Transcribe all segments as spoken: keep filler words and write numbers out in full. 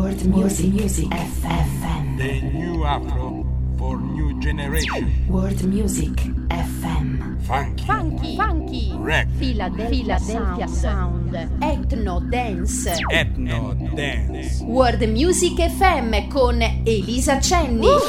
World Music, Music F M. The new Afro for new generation. World Music F M. Funky, funky, funky, rap, Philadelphia, Philadelphia Sound, Sound. Ethno Dance, Ethno Dance. World Music F M con Elisa Cenni. Uh!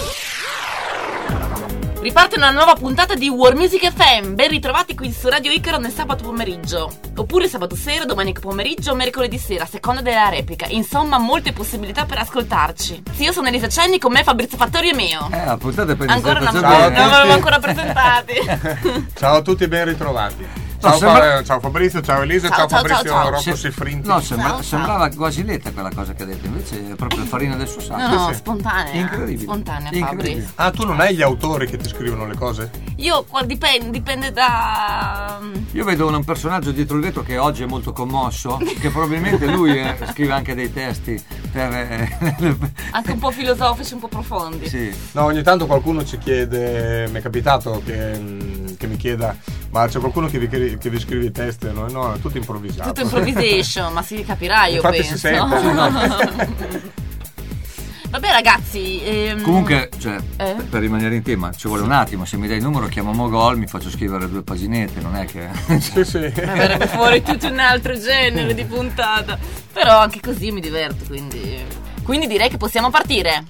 Riparte una nuova puntata di World Music F M. Ben ritrovati qui su Radio Icaro nel sabato pomeriggio, oppure sabato sera, domenica pomeriggio o mercoledì sera, a seconda della replica. Insomma, molte possibilità per ascoltarci. Sì, io sono Elisa Cenni, con me Fabrizio Fattori e Meo. Eh, la puntata è per ancora una iniziata volta, bene. non l'avevo ancora presentati. Ciao a tutti, ben ritrovati. Ciao, No, sembra... Fa- ciao Fabrizio, ciao Elisa, ciao, ciao, ciao Fabrizio, ciao, ciao. Rocco Se... Siffrinti. No, sembra... Ciao, ciao. sembrava quasi letta quella cosa che ha detto, invece è proprio farina del suo sacco. No, no, sì. spontanea. Incredibile. Spontanea, Incredibile. Fabri. Ah, tu non hai gli autori che ti scrivono le cose? Io, qua, dipende, dipende da... Io vedo un personaggio dietro il vetro che oggi è molto commosso, che probabilmente lui eh, scrive anche dei testi per... Eh, anche un po' filosofici, un po' profondi. sì. No, ogni tanto qualcuno ci chiede, mi è capitato che, che mi chieda, ma c'è qualcuno che vi, che vi scrive i testi? No, no, è tutto improvvisato. Tutto improvisation, ma si capirà, io Infatti penso. si sente. Vabbè ragazzi, ehm... Comunque, cioè, Eh? per rimanere in tema, ci vuole un attimo, se mi dai il numero chiamo Mogol, mi faccio scrivere due paginette, non è che... Sì, sì. verrebbe fuori tutto un altro genere di puntata. Però anche così mi diverto, quindi quindi direi che possiamo partire.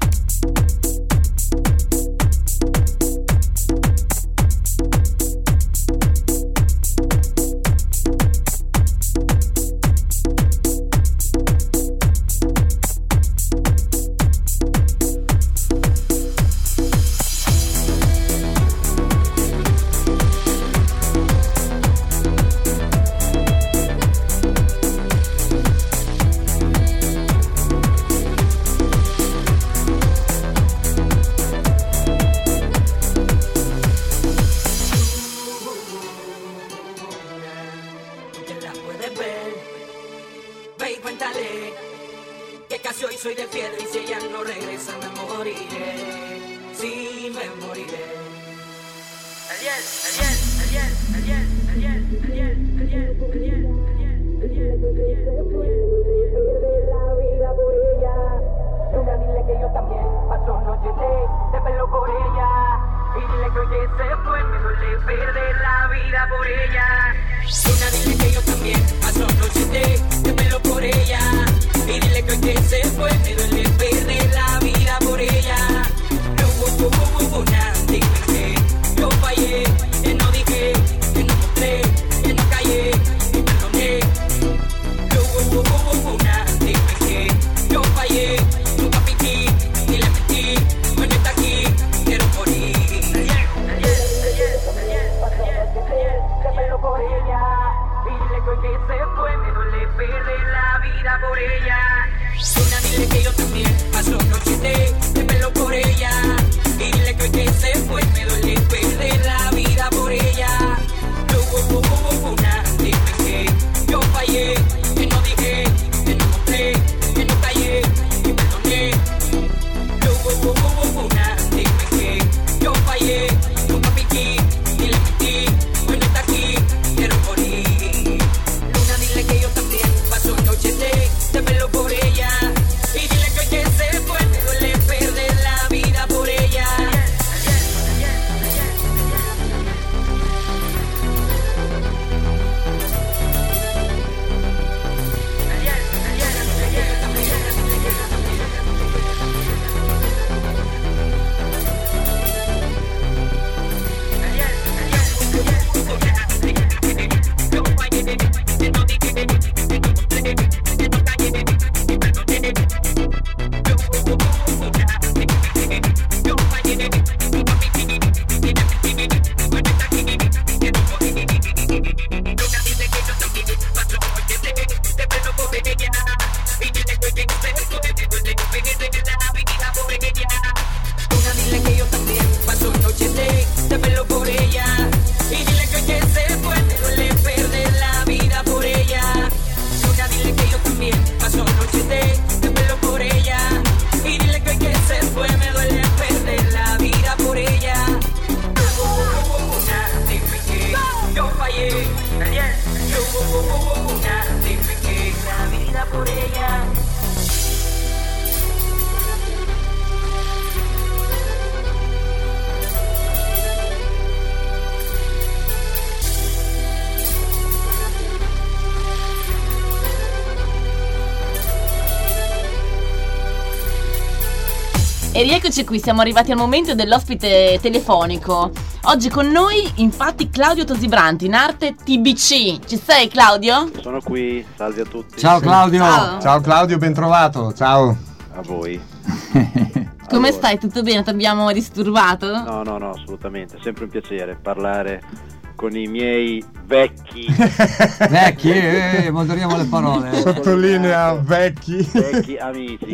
E rieccoci qui, siamo arrivati al momento dell'ospite telefonico. Oggi con noi, infatti, Claudio Tosibranti, in arte T B C. Ci sei, Claudio? Sono qui, salve a tutti. Ciao Claudio. Ciao. Ciao Claudio, ben trovato. Ciao. A voi. Come Allora. stai? Tutto bene? Ti abbiamo disturbato? No, no, no, assolutamente. È sempre un piacere parlare con i miei vecchi. Vecchi, eh, eh, moderiamo le parole. Sottolinea vecchi. Vecchi amici.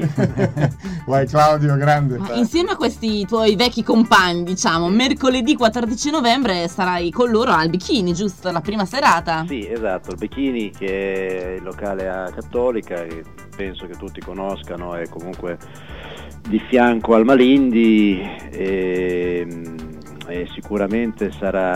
Vai Claudio, grande. Ma insieme a questi tuoi vecchi compagni, diciamo, mercoledì quattordici novembre sarai con loro al Bikini, giusto? La prima serata. Sì, esatto, il Bikini, che è il locale a Cattolica, che penso che tutti conoscano, è comunque di fianco al Malindi e, e sicuramente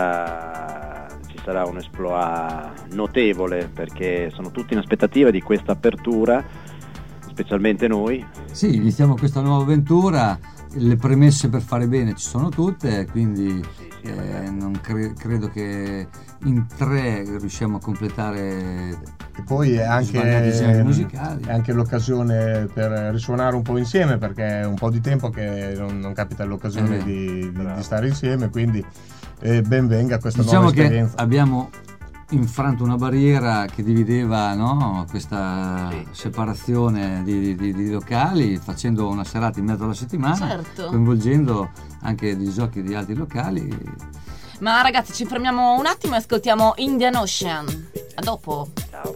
sarà, ci sarà un exploit notevole, perché sono tutti in aspettativa di questa apertura, specialmente noi. Sì, iniziamo questa nuova avventura, le premesse per fare bene ci sono tutte, quindi Sì, sì, eh, ragazzi. non cre- credo che in tre riusciamo a completare. E poi è anche, svariati generi musicali. è anche l'occasione per risuonare un po' insieme, perché è un po' di tempo che non, non capita l'occasione Eh, di, di- bravo. di stare insieme, quindi eh, ben venga questa Diciamo nuova che esperienza. abbiamo infranto una barriera che divideva, no, questa Sì. separazione di, di- di locali, facendo una serata in mezzo alla settimana, Certo. coinvolgendo anche dei giochi di altri locali. Ma ragazzi, ci fermiamo un attimo e ascoltiamo Indian Ocean. A dopo. Ciao.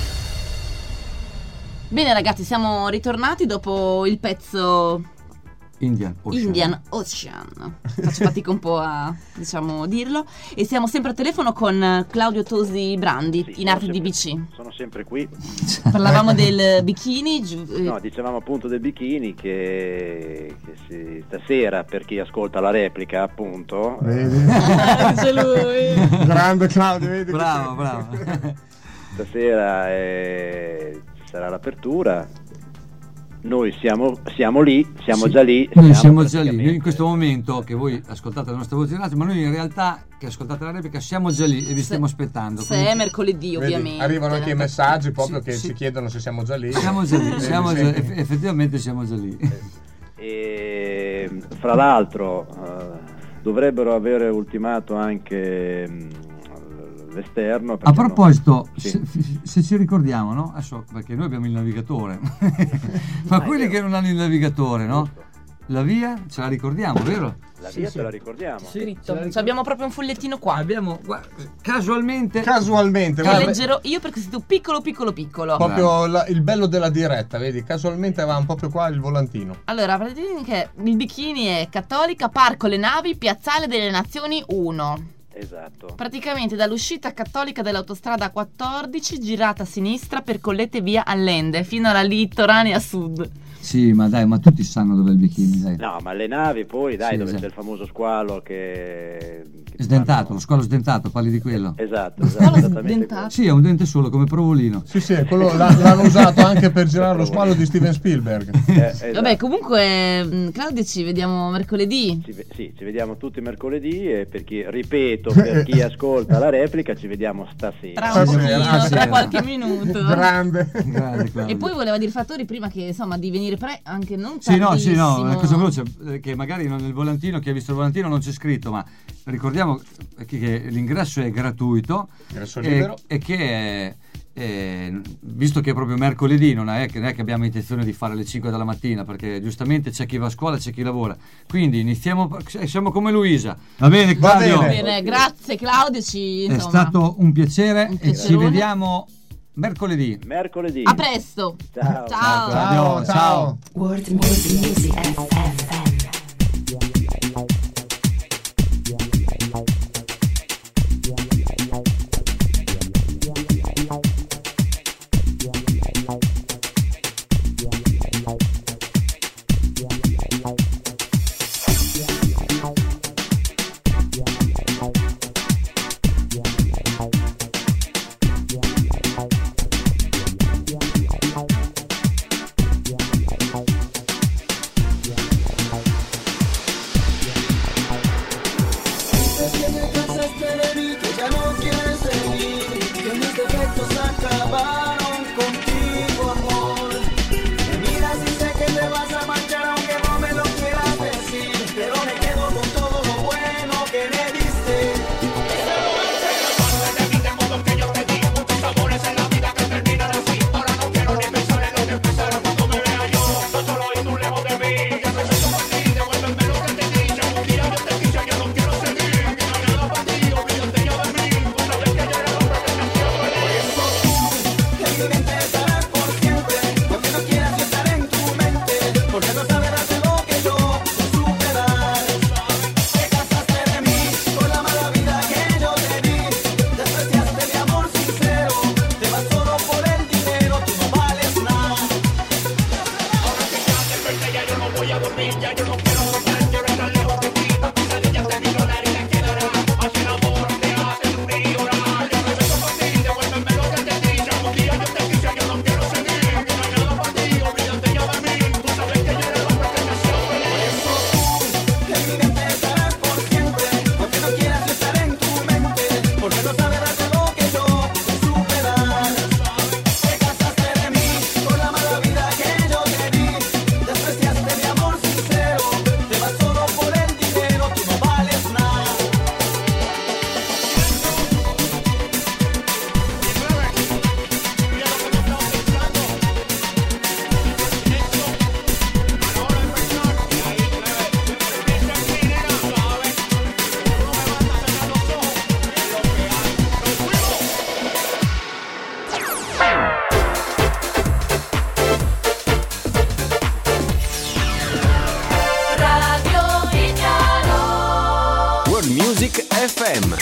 Bene ragazzi, siamo ritornati dopo il pezzo Indian Ocean. Indian Ocean. Faccio fatica un po' a, diciamo, dirlo. E siamo sempre a telefono con Claudio Tosi Brandi, Sì, in sono arte di sempre- B C. Sono sempre qui. Parlavamo del bikini. Giu- eh, No, dicevamo appunto del bikini che, che si, stasera, per chi ascolta la replica, appunto, Vedi? C'è lui. Grande Claudio, vedi? che- Bravo, bravo. stasera eh, sarà l'apertura. Noi siamo, siamo lì, siamo Sì, già lì. Noi siamo già lì. praticamente- Noi in questo momento che voi ascoltate la nostra voce in radio, ma noi in realtà che ascoltate la replica siamo già lì e vi Se- stiamo aspettando. Se Quindi è mercoledì, Vedi, ovviamente. arrivano anche i messaggi proprio Sì, che sì. ci chiedono se siamo già lì. siamo già lì, Vedi, siamo sì. già- eff- effettivamente siamo già lì. E fra l'altro eh, dovrebbero avere ultimato anche mh, l'esterno. A perché no- proposito, Sì. se, se ci ricordiamo, no? Adesso, perché noi abbiamo il navigatore, ma Ah, è quelli vero. che non hanno il navigatore, no? Giusto. La via ce la ricordiamo, vero? La Sì, via sì. ce la ricordiamo. Scritto. Cioè, abbiamo proprio un fogliettino qua. Abbiamo guarda, casualmente Casualmente, Che guarda, leggerò io perché sei tu piccolo piccolo piccolo. proprio la- il bello della diretta, vedi? Casualmente avevamo proprio qua il volantino. Allora, praticamente il bikini è Cattolica, Parco Le Navi, Piazzale delle Nazioni uno. Esatto. Praticamente dall'uscita Cattolica dell'autostrada quattordici, girata a sinistra per Collette via Allende, fino alla litoranea sud. Sì, ma dai, ma tutti sanno dove è il bikini, dai. No, ma le navi poi, dai, Sì, dove esatto. c'è il famoso squalo che... che ti Sdentato, fanno- lo squalo sdentato, parli di quello. Esatto, Squalo esatto, esattamente sdentato. Sì, è un dente solo come provolino. Sì, sì, quello l'ha- l'hanno usato anche per girare lo squalo di Steven Spielberg. quello. Eh, esatto. Vabbè, comunque, mh, Claudio, ci vediamo mercoledì. Ci, ve- sì, ci vediamo tutti mercoledì e per chi, ripeto, per chi ascolta la replica ci vediamo stasera. Tra un Stasera, pochino, ah, tra sì. qualche minuto. Grande. Grande, Claudio. E poi voleva dire Fattori prima che insomma di venire pre anche non Sì, no, sì, no, tardissimo. una cosa veloce, eh, che magari non- nel volantino, chi ha visto il volantino non c'è scritto, ma ricordiamo che, che l'ingresso è gratuito Ingresso e, libero. e che è, è- visto che è proprio mercoledì, non è, che, non è che abbiamo intenzione di fare alle cinque della mattina, perché giustamente c'è chi va a scuola e c'è chi lavora, quindi iniziamo, siamo come Luisa. Va bene, Va Claudio? bene. Bene, grazie Claudio, ci È insomma. stato un piacere Un e ci piacerone. vediamo mercoledì. Mercoledì. A presto. Ciao. Ciao. Ciao, ciao. World Music Music F M. M.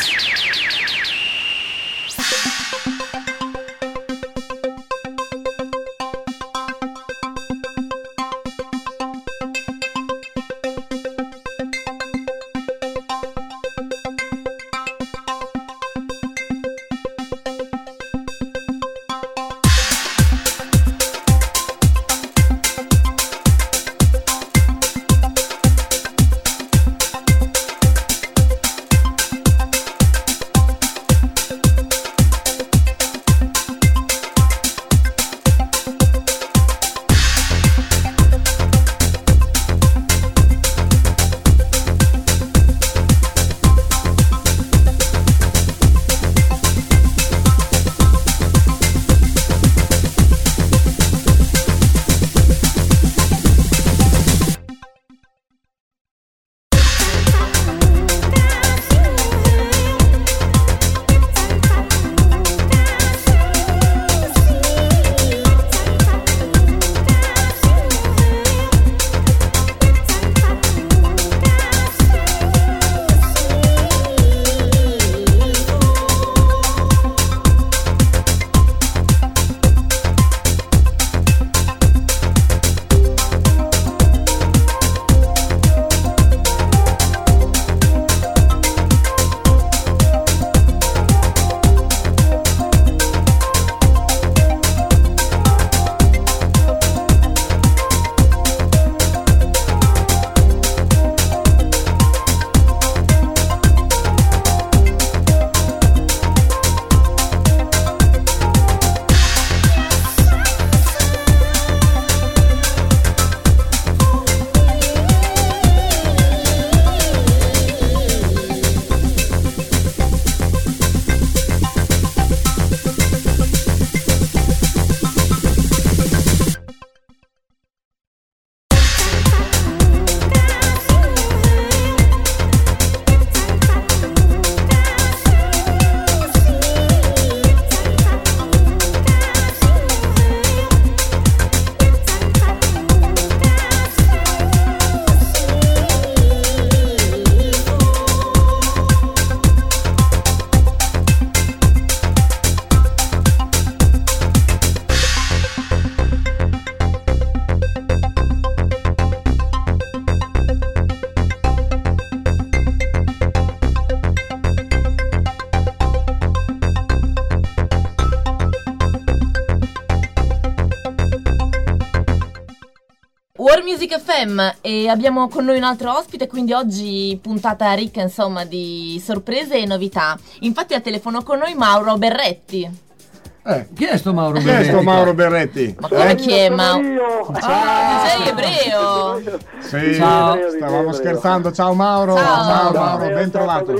World Music F M, e abbiamo con noi un altro ospite, quindi oggi puntata ricca insomma di sorprese e novità. Infatti al telefono con noi Mauro Berretti. Eh, chi è sto Mauro chi Berretti? è sto Mauro Berretti? Ma come eh? chi è Mauro? Ah, sei ebreo. Sì, Ciao. stavamo scherzando. Ciao Mauro. Ciao, Ciao Mauro, ben trovato.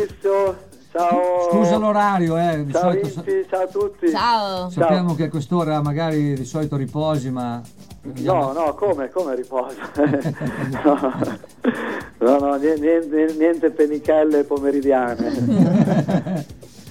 Ciao. Scusa l'orario, eh. Di Ciao, solito Inti, ciao a tutti. Ciao. sappiamo Ciao. che a quest'ora magari di solito riposi, ma No, no, come, come riposo? no, no, no, niente, niente penichelle pomeridiane.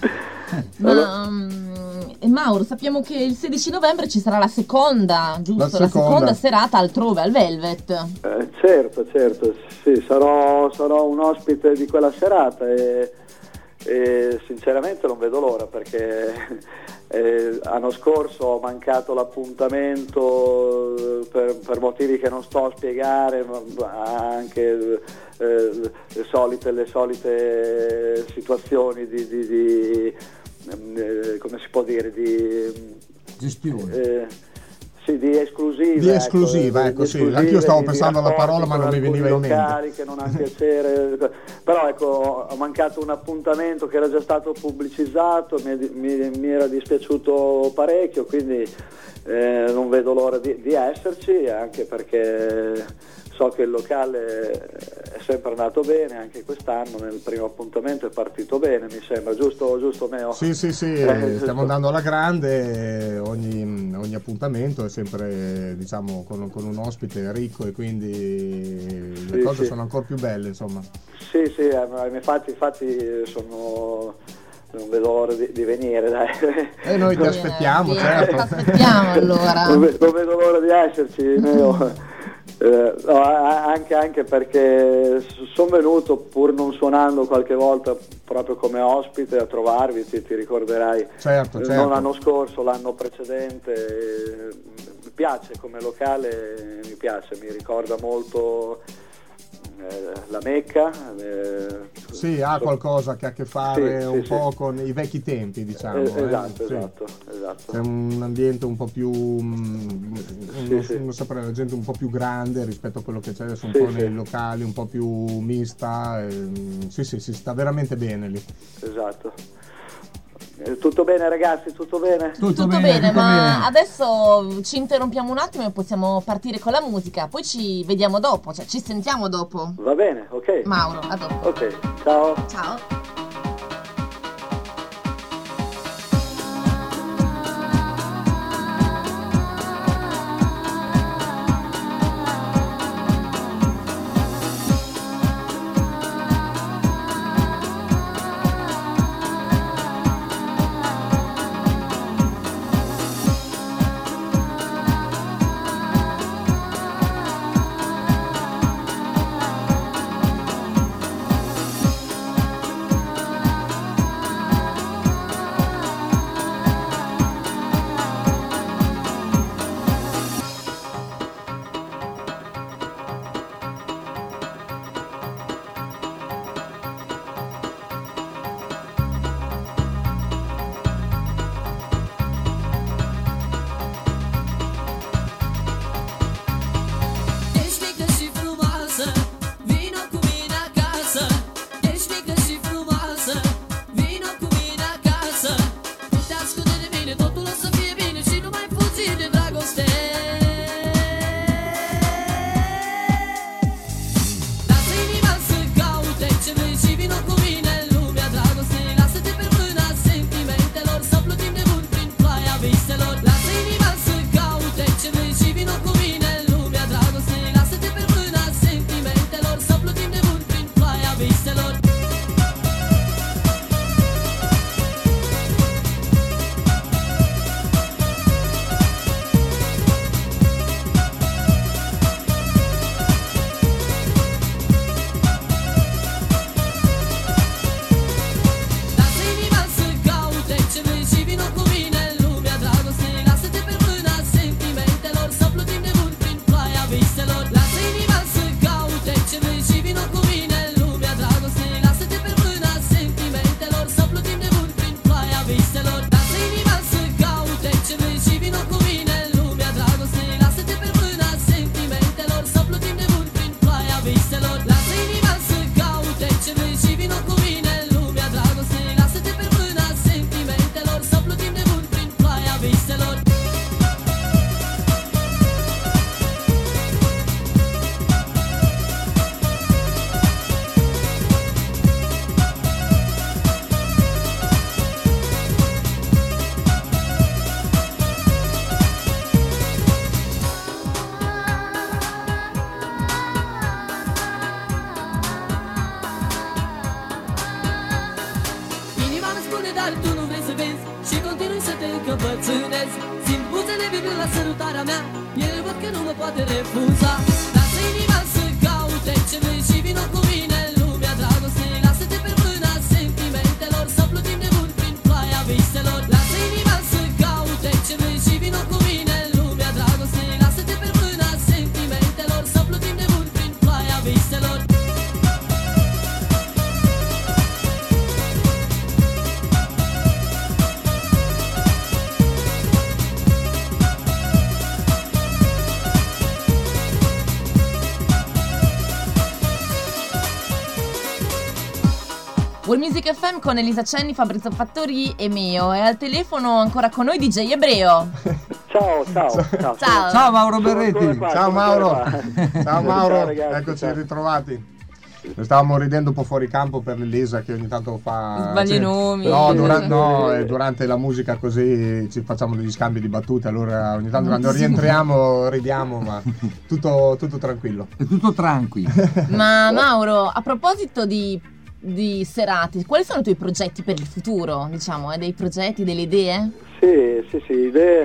Ma, um, e Mauro, sappiamo che il sedici novembre ci sarà la seconda, giusto? La La seconda, seconda serata altrove, al Velvet. Eh, certo, certo, sì, sarò, sarò un ospite di quella serata e, e sinceramente non vedo l'ora perché eh, l'anno scorso ho mancato l'appuntamento per, per motivi che non sto a spiegare, ma anche eh, le solite, le solite situazioni di, di, di eh, come si può dire, di gestione. eh, sì, di esclusiva. Di esclusiva, ecco, ecco, sì. esclusive, Anch'io stavo di- di pensando alla rapporti parola, ma con non mi veniva in alcuni mente. locali che non ha piacere, però ecco, ho mancato un appuntamento che era già stato pubblicizzato, mi, è di- mi- mi era dispiaciuto parecchio, quindi eh, non vedo l'ora di, di esserci, anche perché so che il locale è sempre andato bene, anche quest'anno nel primo appuntamento è partito bene, mi sembra, giusto, giusto Meo? Sì, sì, sì, Eh, eh, stiamo giusto. andando alla grande, ogni, ogni appuntamento è sempre, diciamo, con, con un ospite ricco e quindi le Sì, cose sì. sono ancora più belle, insomma. Sì, sì, eh, infatti, infatti sono... non vedo l'ora di, di venire, dai. E noi ti Vieni, aspettiamo, vieni, certo. Ti aspettiamo allora. Non, ve- non vedo l'ora di esserci, Neo. Eh, no, anche, anche perché sono venuto, pur non suonando, qualche volta proprio come ospite a trovarvi, ti, ti ricorderai, certo, eh, certo. non l'anno scorso, l'anno precedente. Eh, mi piace come locale, mi piace, mi ricorda molto eh, la Mecca. Eh, sì, ha qualcosa che ha a che fare sì, un sì, po' sì. con i vecchi tempi, diciamo. Eh, eh. esatto, Sì. esatto, esatto. C'è un ambiente un po' più, mm, Sì, non, sì. non saprei, la gente un po' più grande rispetto a quello che c'è adesso, un Sì, po' sì. nei locali, un po' più mista. ehm, sì, sì, si sta veramente bene lì. Esatto. Eh, Tutto bene ragazzi, tutto bene? Tutto, Tutto bene, bene, tutto ma bene. adesso ci interrompiamo un attimo e possiamo partire con la musica, poi ci vediamo dopo, cioè ci sentiamo dopo. Va bene, ok. Mauro, a dopo. Ok, ciao. Ciao. World Music F M con Elisa Cenni, Fabrizio Fattori e Meo. E al telefono ancora con noi D J Ebreo. Ciao, ciao, ciao. Ciao. Ciao Mauro Sono ancora Berretti. qua, Ciao sono Mauro, ancora qua. ciao Mauro, Ciao, ragazzi, eccoci ciao. ritrovati. Stavamo ridendo un po' fuori campo per l'Elisa che ogni tanto fa... Sbaglia i cioè, nomi. No, dura- no, eh, durante la musica così ci facciamo degli scambi di battute, allora ogni tanto quando rientriamo ridiamo, ma tutto, tutto tranquillo. È tutto tranquillo. Ma Mauro, a proposito di, di serate, quali sono i tuoi progetti per il futuro? Diciamo, hai dei progetti, delle idee? Sì, sì, sì, idee,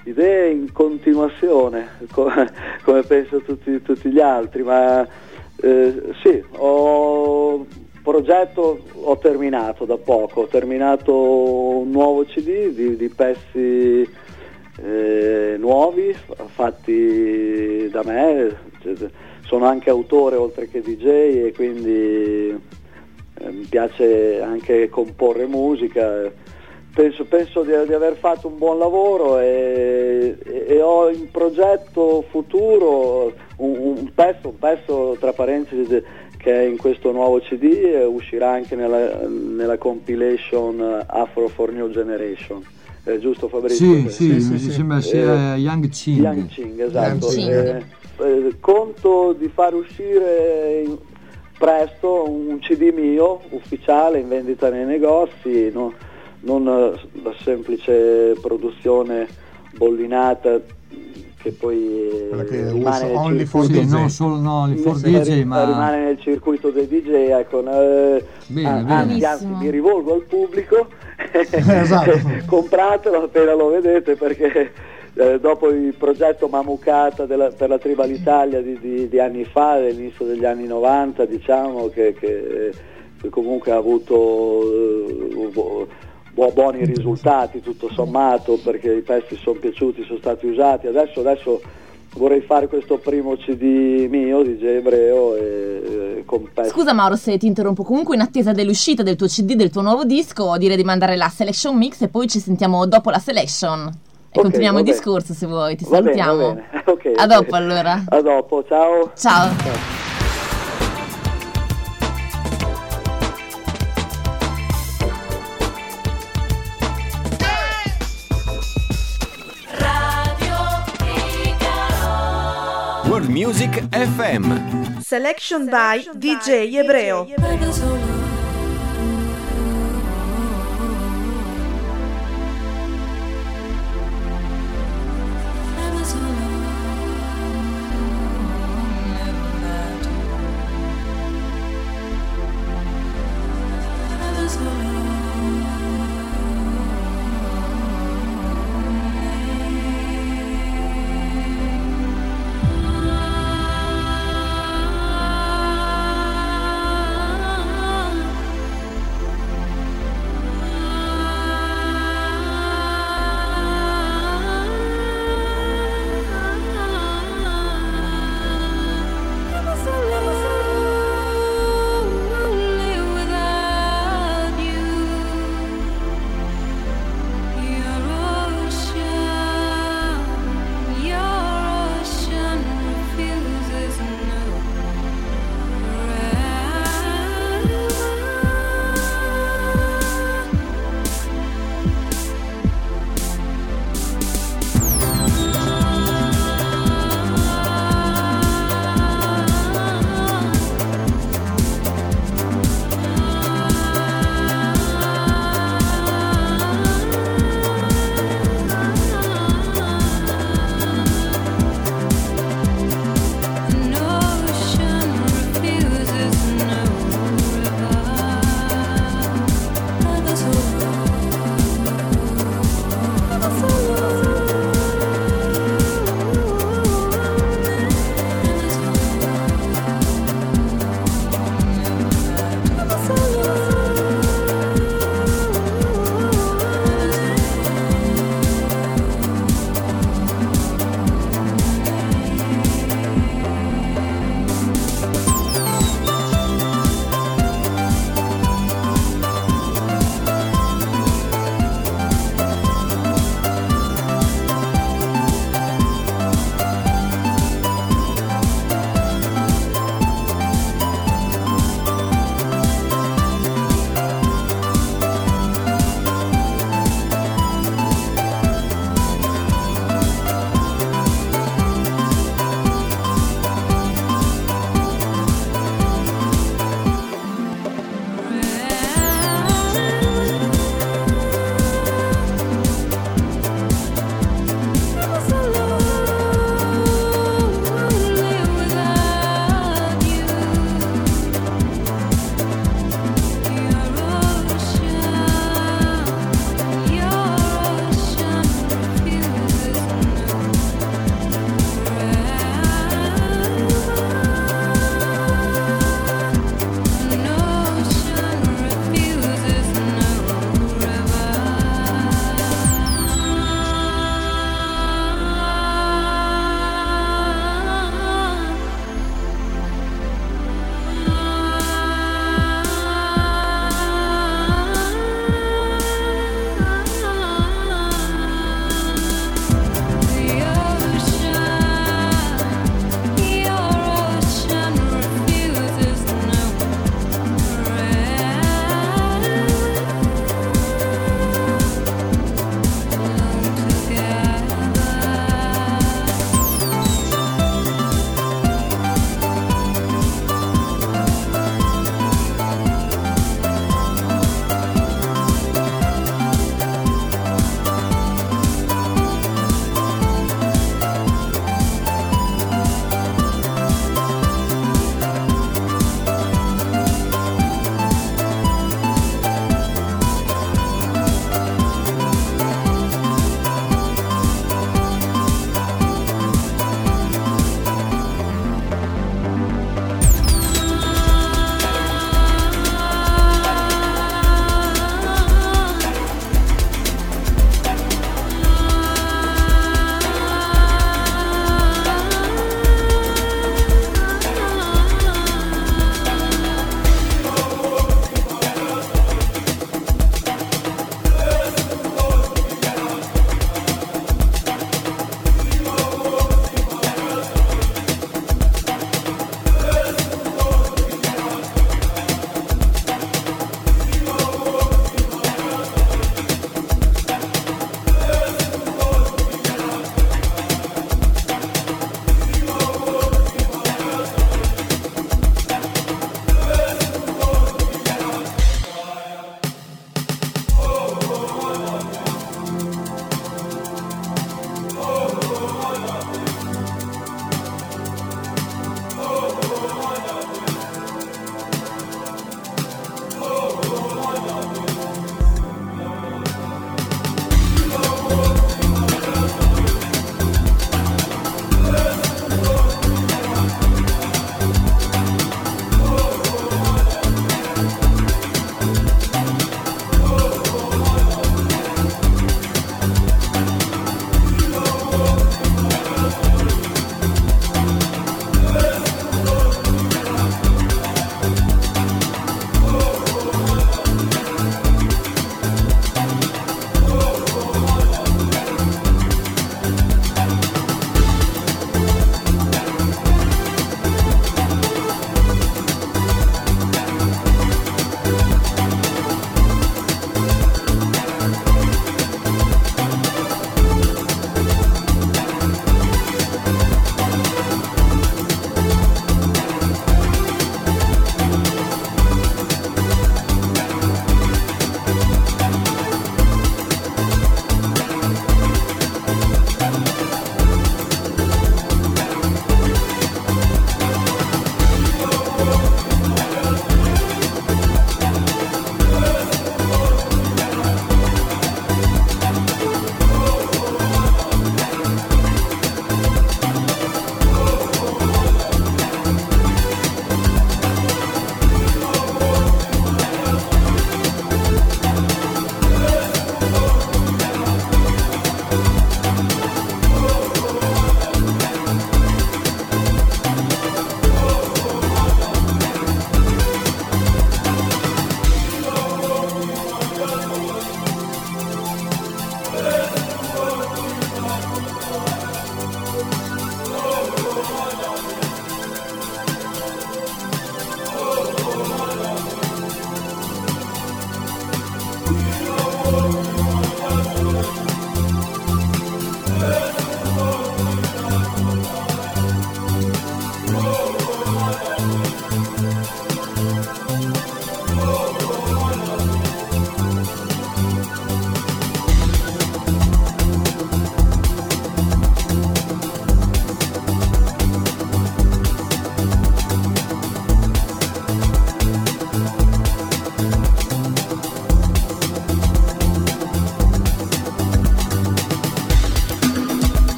idee in continuazione, co- come penso tutti, tutti gli altri, ma eh, sì, ho progetto, ho terminato da poco, ho terminato un nuovo C D di, di pezzi eh, nuovi, fatti da me, sono anche autore oltre che D J e quindi eh, mi piace anche comporre musica. Penso, penso di, di aver fatto un buon lavoro e, e, e ho in progetto futuro un, un pezzo, un pezzo tra parentesi de, che è in questo nuovo C D e uscirà anche nella, nella compilation Afro for New Generation. È giusto, Fabrizio? Sì, sì, sì, mi sì. sembra sia eh, Young Ching. Young Ching, esatto. Young Ching. Eh, eh, conto di far uscire in, presto un C D mio ufficiale in vendita nei negozi, no? Non la semplice produzione bollinata che poi che rimane nel only for sì, D J. no, solo no, only for D J, ma rimane nel circuito dei D J, ecco. Eh, bene, an- bene. anzi, anzi, mi rivolgo al pubblico, Esatto. compratelo appena lo vedete, perché eh, dopo il progetto Mamucata della, per la Tribal Italia di, di, di anni fa, all'inizio degli anni novanta, diciamo che, che, che comunque ha avuto eh, buoni risultati tutto sommato, perché i pezzi sono piaciuti, sono stati usati. Adesso, adesso vorrei fare questo primo C D mio di D J Ebreo e, e con pezzi. Scusa Mauro se ti interrompo, comunque in attesa dell'uscita del tuo C D, del tuo nuovo disco, direi di mandare la selection mix e poi ci sentiamo dopo la selection e Okay, continuiamo il va bene. discorso se vuoi. Ti Va bene, salutiamo. va bene. Okay, a okay. dopo allora. A dopo, ciao. Ciao. World Music F M. Selection by D J Ebreo. Ah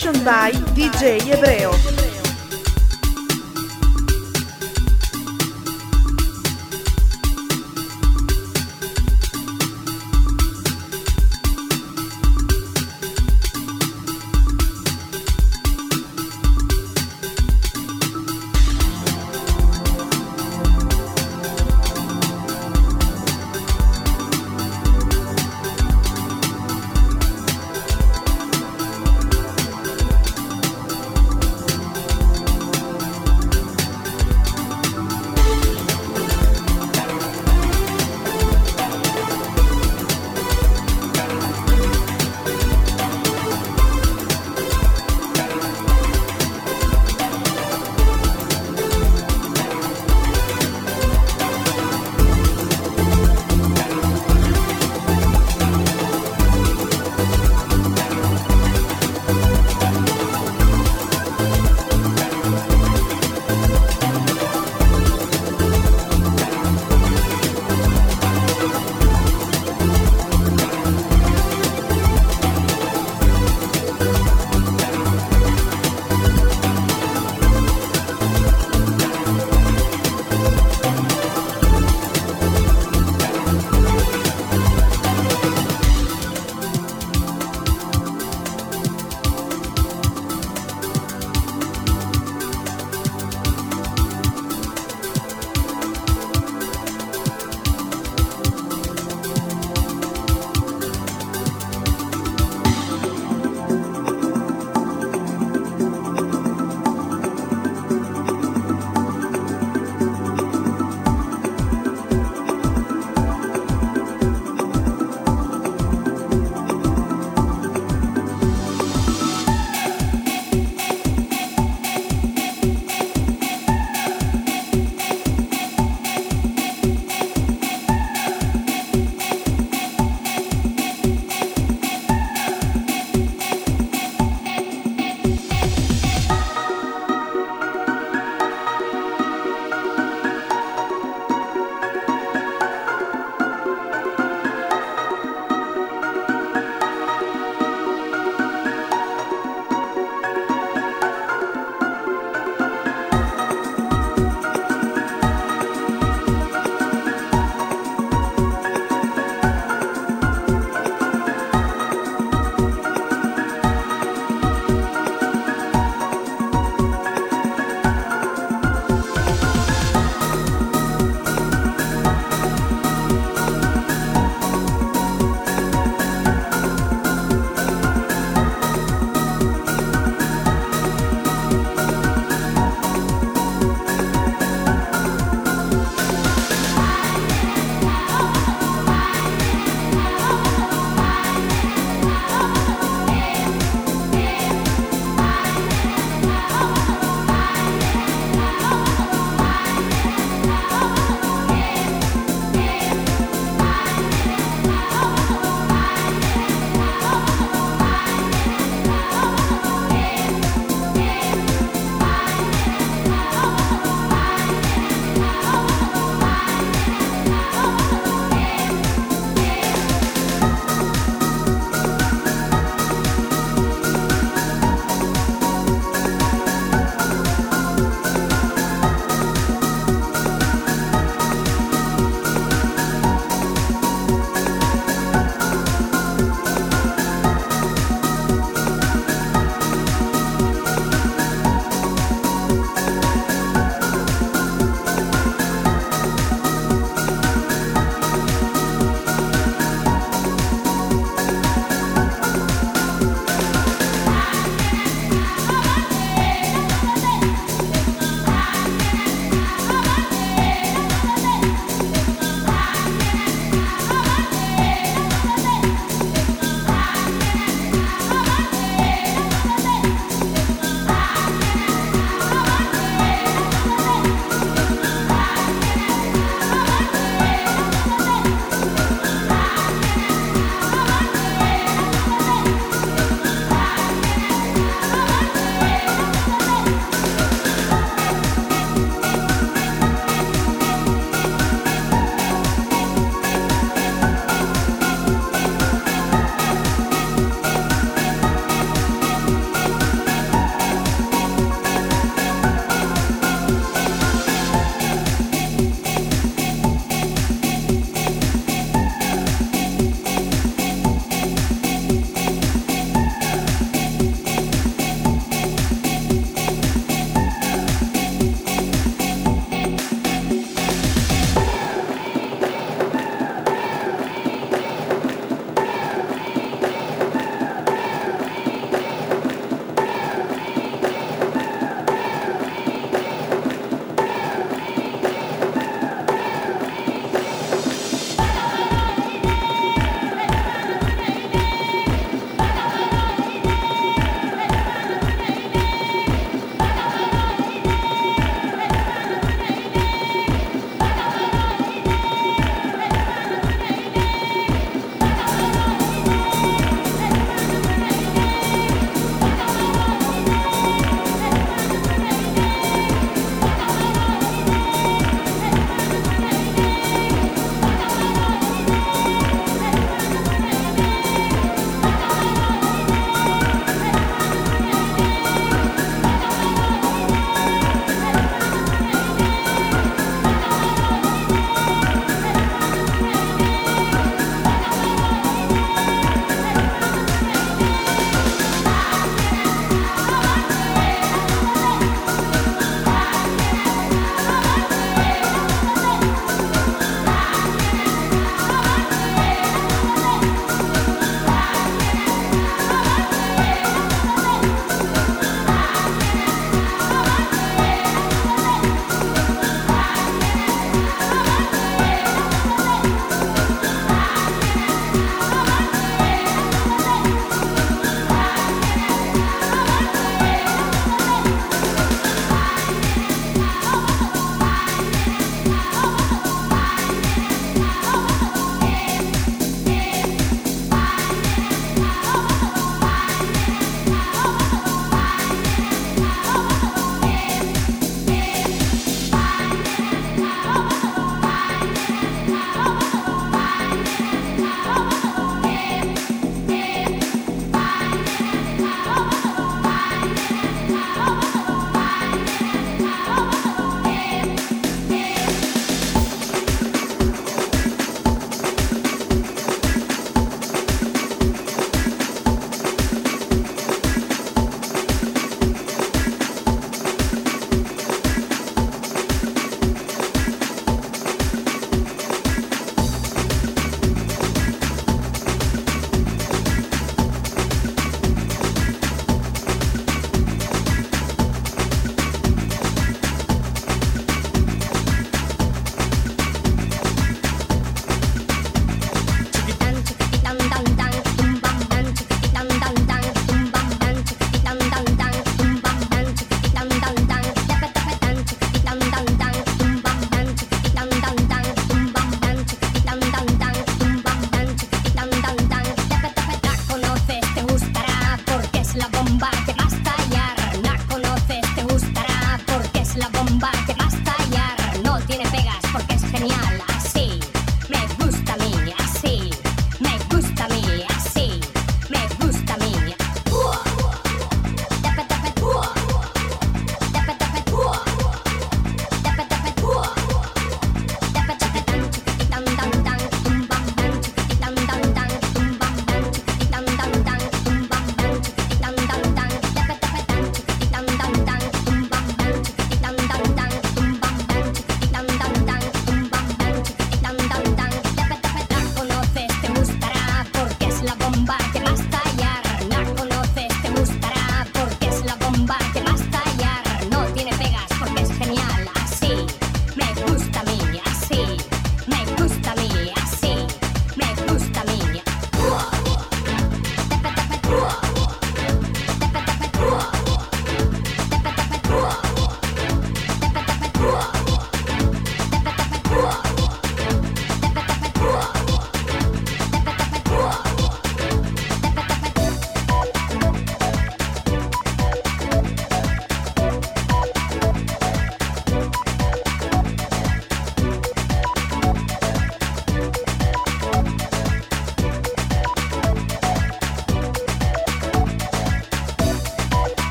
Selection by D J Ebreo.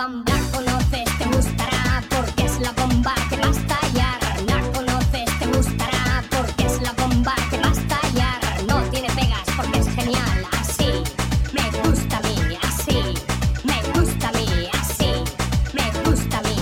bam, la conoces, te gustará porque es la bomba que va a estallar. La conoces, te gustará porque es la bomba que va a estallar. No tiene pegas porque es genial, así me gusta a mí, así me gusta a mí, así me gusta a mí.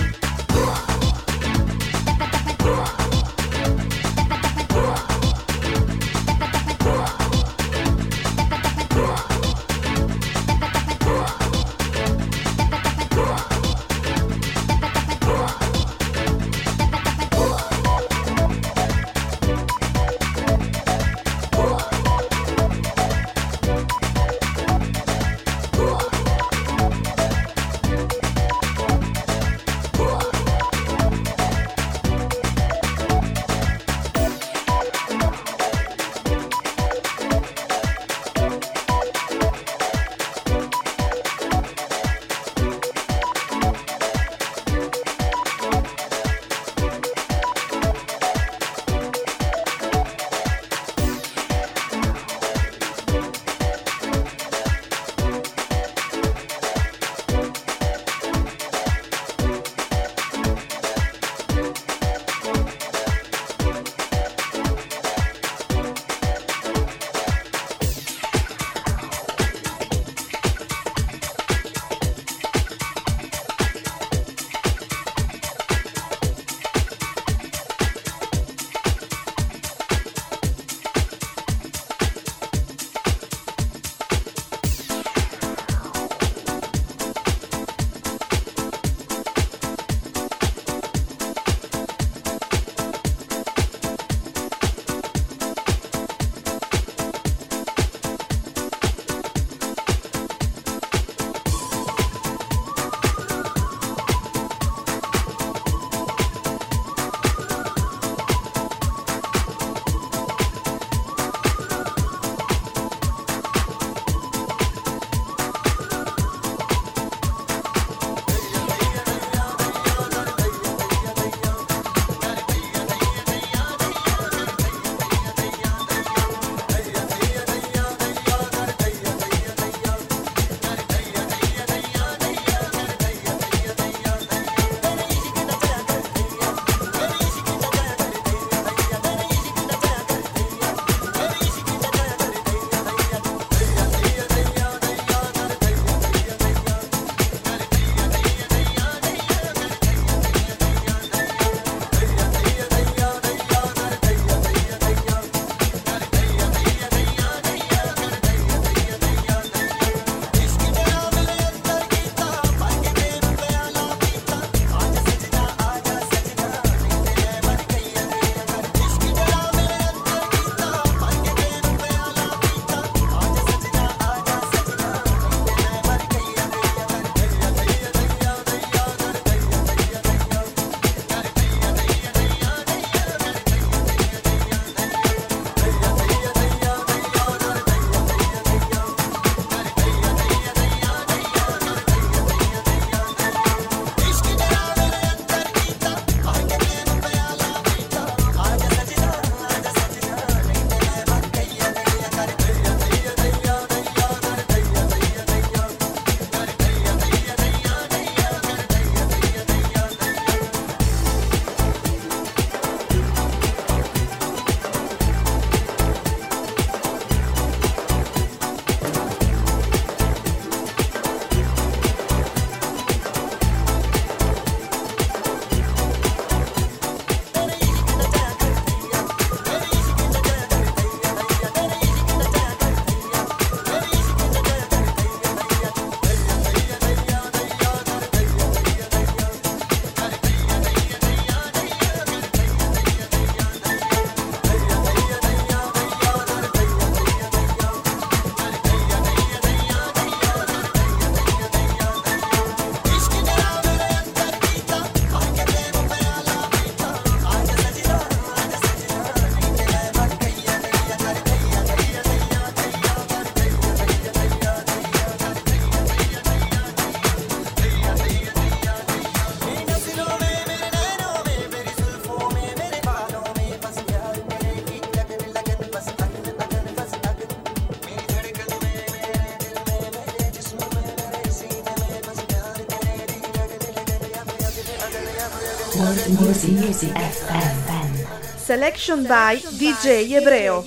World Music Music F M. Selection by D J Ebreo.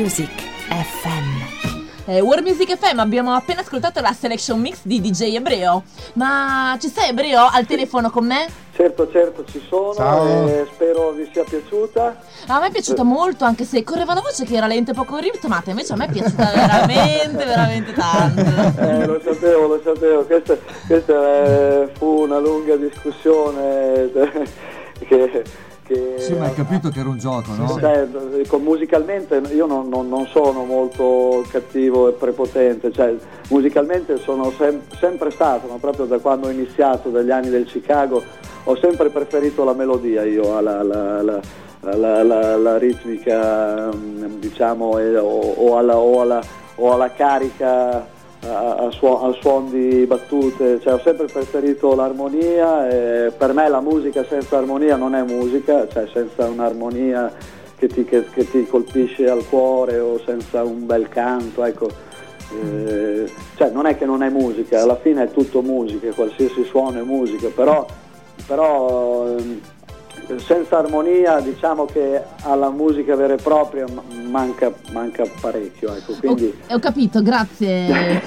Music F M. Eh, World Music F M, abbiamo appena ascoltato la selection mix di D J Ebreo. Ma ci sei, Ebreo, al telefono con me? Certo, certo, ci sono. Ciao. E spero vi sia piaciuta. A me è piaciuta molto, anche se correva la voce che era lenta e poco ritmata, invece a me è piaciuta veramente, veramente tanto. Eh, lo sapevo, lo sapevo. Questa, questa eh, fu una lunga discussione che... Che, Sì, ma hai capito che era un gioco, no? cioè, con- musicalmente io non, non- non sono molto cattivo e prepotente, cioè musicalmente sono sem- sempre stato, ma proprio da quando ho iniziato, dagli anni del Chicago, ho sempre preferito la melodia io alla, alla- alla- alla- alla- alla ritmica, mm, diciamo, e- o, o alla, o alla- o alla carica a, a suo- al suon di battute, cioè ho sempre preferito l'armonia, e per me la musica senza armonia non è musica, cioè senza un'armonia che ti, che- che ti colpisce al cuore o senza un bel canto, ecco, eh, cioè non è che non è musica, alla fine è tutto musica, qualsiasi suono è musica, però, però ehm, senza armonia diciamo che alla musica vera e propria ma- manca, manca parecchio, ecco, quindi... Ho, ho capito, grazie.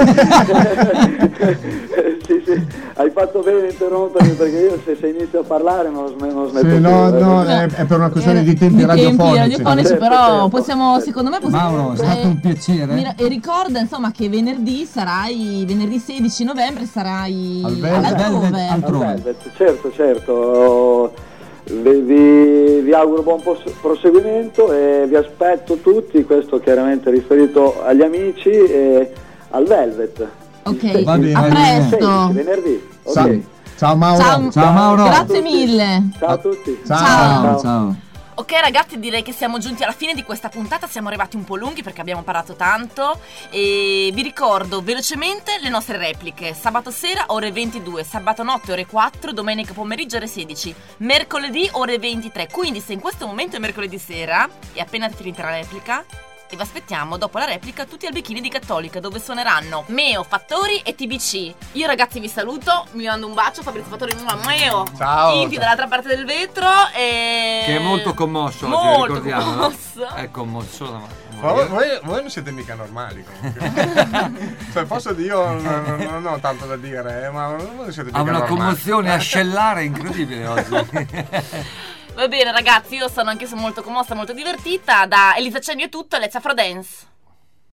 sì, sì, hai fatto bene a interrompermi perché io se, se inizio a parlare non, sm- non smetto Sì, più, no, eh. no, è, è per una questione Eh, di tempi di radiofonici. radiofonici, Certo, però certo. possiamo, secondo me possiamo... Mauro, è stato un piacere. mi ra- E ricorda insomma che venerdì sarai, venerdì sedici novembre sarai Al Velvet. altrove. Al Velvet, altrove. Al Velvet, certo, certo. Vi, vi- vi auguro buon pos- proseguimento e vi aspetto tutti, questo chiaramente riferito agli amici, e al Velvet. Ok, Va bene, a va bene. presto. sedici, venerdì. Ok. Ciao, ciao Mauro. Ciao, Ciao, Mauro. Grazie mille. Ciao a tutti. Ciao. Ciao, ciao. Ok ragazzi, direi che siamo giunti alla fine di questa puntata, siamo arrivati un po' lunghi perché abbiamo parlato tanto e vi ricordo velocemente le nostre repliche: sabato sera ore ventidue, sabato notte ore quattro, domenica pomeriggio ore sedici, mercoledì ore ventitré. Quindi se in questo momento è mercoledì sera e appena finita la replica, e vi aspettiamo dopo la replica tutti al Bikini di Cattolica, dove suoneranno Meo, Fattori e T B C. Io ragazzi vi saluto, mi mando un bacio, Fabrizio Fattori, Meo, Ciao. Inti dall'altra parte del vetro e... Che è molto commosso oggi, molto ricordiamo, no? commosso. È commosso da Ma voi, voi, voi non siete mica normali comunque. Cioè posso dire, io non, non- non ho tanto da dire, eh, ma voi non siete mica Ha una normali. commozione ascellare incredibile oggi. Va bene ragazzi, io sono anche molto commossa, molto divertita. Da Elisa Cenni è tutto, let's Afro Dance.